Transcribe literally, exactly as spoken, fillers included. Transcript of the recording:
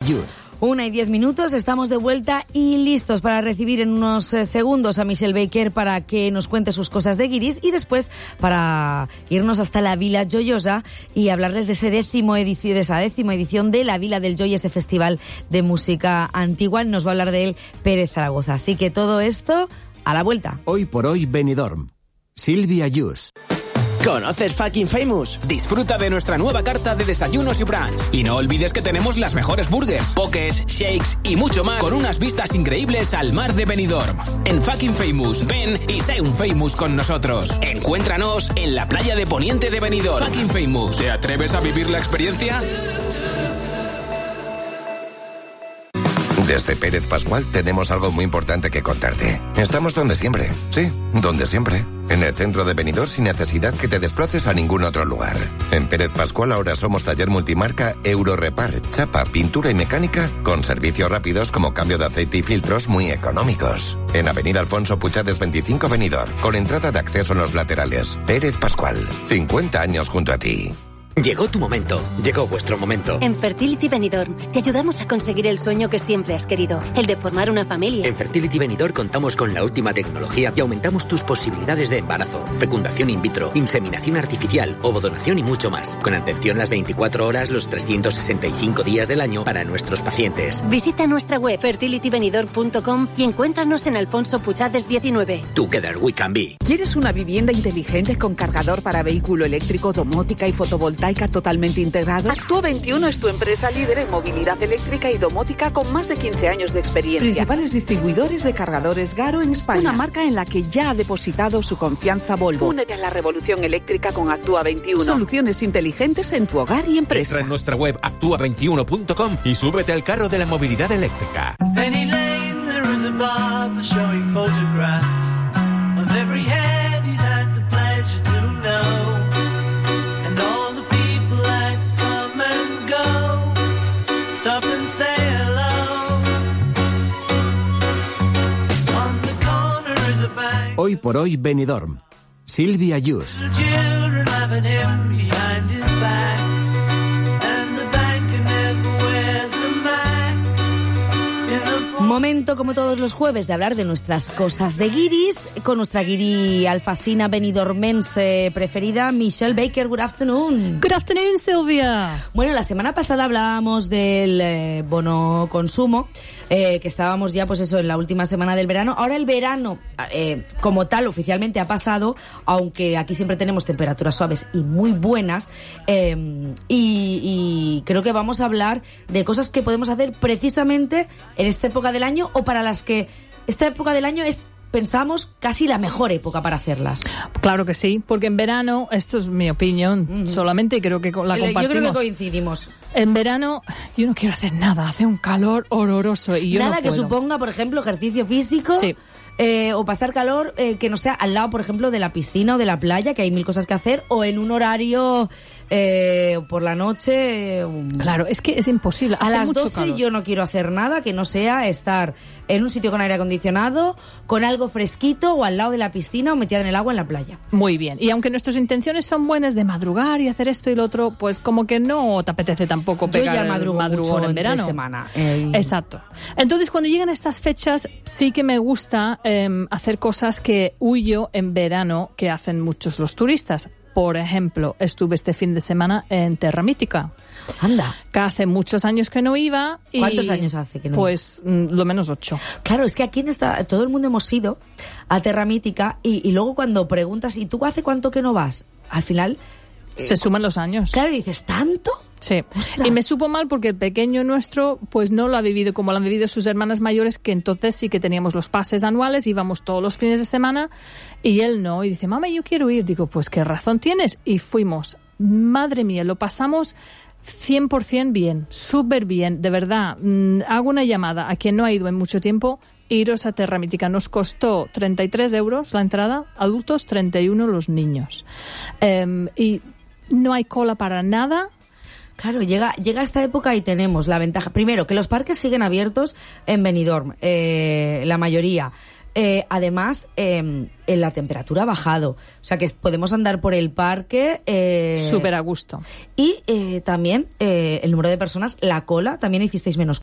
Youth. Una y diez minutos, estamos de vuelta y listos para recibir en unos eh, segundos a Michelle Baker para que nos cuente sus cosas de guiris y después para irnos hasta la Vila Joyosa y hablarles de ese décimo edición, de esa décima edición de la Vila del Joy, ese festival de música antigua. Nos va a hablar de él Pérez Zaragoza. Así que todo esto a la vuelta. Hoy por hoy Benidorm. Silvia Yus. ¿Conoces Fucking Famous? Disfruta de nuestra nueva carta de desayunos y brunch. Y no olvides que tenemos las mejores burgers, pokés, shakes y mucho más con unas vistas increíbles al mar de Benidorm. En Fucking Famous, ven y sé un famous con nosotros. Encuéntranos en la playa de Poniente de Benidorm. Fucking Famous. ¿Te atreves a vivir la experiencia? Desde Pérez Pascual tenemos algo muy importante que contarte. Estamos donde siempre, sí, donde siempre. En el centro de Benidorm sin necesidad que te desplaces a ningún otro lugar. En Pérez Pascual ahora somos taller multimarca Eurorepar, chapa, pintura y mecánica con servicios rápidos como cambio de aceite y filtros muy económicos. En Avenida Alfonso Puchades veinticinco Benidorm, con entrada de acceso en los laterales. Pérez Pascual, cincuenta años junto a ti. Llegó tu momento, llegó vuestro momento. En Fertility Benidorm te ayudamos a conseguir el sueño que siempre has querido, el de formar una familia. En Fertility Benidorm contamos con la última tecnología y aumentamos tus posibilidades de embarazo, fecundación in vitro, inseminación artificial, ovodonación y mucho más. Con atención las veinticuatro horas, los trescientos sesenta y cinco días del año para nuestros pacientes. Visita nuestra web fertility benidorm punto com y encuéntranos en Alfonso Puchades diecinueve. Together we can be. ¿Quieres una vivienda inteligente con cargador para vehículo eléctrico, domótica y fotovoltaica totalmente integrado? Actúa veintiuno es tu empresa líder en movilidad eléctrica y domótica con más de quince años de experiencia. Principales distribuidores de cargadores Garo en España. Una marca en la que ya ha depositado su confianza Volvo. Únete a la revolución eléctrica con Actúa veintiuno. Soluciones inteligentes en tu hogar y empresa. Entra en nuestra web actúa veintiuno punto com y súbete al carro de la movilidad eléctrica. Penny Lane, there is a barber showing photographs of every head he's had the pleasure to know. Stop and say hello. On the corner is a bank. Hoy por hoy Benidorm. Silvia Yus. Children laughing him behind his back. And the banker never wears a Mac. Momento, como todos los jueves, de hablar de nuestras cosas de guiris con nuestra guiri alfasina benidormense preferida, Michelle Baker. Good afternoon. Good afternoon, Silvia. Bueno, la semana pasada hablábamos del eh, bono consumo, eh, que estábamos ya, pues eso, en la última semana del verano. Ahora el verano, eh, como tal, oficialmente ha pasado, aunque aquí siempre tenemos temperaturas suaves y muy buenas, eh, y, y creo que vamos a hablar de cosas que podemos hacer precisamente en esta época del año, o para las que esta época del año es, pensamos, casi la mejor época para hacerlas. Claro que sí, porque en verano, esto es mi opinión, uh-huh. solamente creo que la compartimos. Yo creo que coincidimos. En verano yo no quiero hacer nada, hace un calor horroroso y yo nada no que puedo. suponga, por ejemplo, ejercicio físico. Sí. Eh, o pasar calor eh, que no sea al lado, por ejemplo, de la piscina o de la playa, que hay mil cosas que hacer, o en un horario eh, por la noche. Um, claro, es que es imposible. A hace las mucho doce calor. Yo no quiero hacer nada que no sea estar en un sitio con aire acondicionado, con algo fresquito, o al lado de la piscina, o metida en el agua en la playa. Muy bien. Y aunque nuestras intenciones son buenas de madrugar y hacer esto y lo otro, pues como que no te apetece tampoco pegar yo ya madrugo el madrugón mucho en verano. Semana. Eh, Exacto. Entonces, cuando llegan estas fechas, sí que me gusta eh, hacer cosas que huyo en verano que hacen muchos los turistas. Por ejemplo, estuve este fin de semana en Terra Mítica. Anda. Que hace muchos años que no iba. Y ¿cuántos años hace que no? Pues lo menos ocho. Claro, es que aquí en esta, todo el mundo hemos ido a Terra Mítica y, y luego cuando preguntas, ¿y tú hace cuánto que no vas? Al final se suman los años. Claro, y dices, ¿tanto? Sí. ¡Ostras! Y me supo mal porque el pequeño nuestro pues no lo ha vivido como lo han vivido sus hermanas mayores, que entonces sí que teníamos los pases anuales, íbamos todos los fines de semana, y él no. Y dice, mamá, yo quiero ir. Digo, pues qué razón tienes. Y fuimos. Madre mía, lo pasamos cien por ciento bien, súper bien, de verdad. Mm, hago una llamada a quien no ha ido en mucho tiempo. Iros a Terra Mítica. Nos costó treinta y tres euros la entrada, adultos treinta y uno los niños. Um, y no hay cola para nada. Claro, llega llega esta época y tenemos la ventaja. Primero, que los parques siguen abiertos en Benidorm, eh, la mayoría. Eh, además, eh, la temperatura ha bajado. O sea que podemos andar por el parque. Eh, Súper a gusto. Y eh, también eh, el número de personas, la cola, también hicisteis menos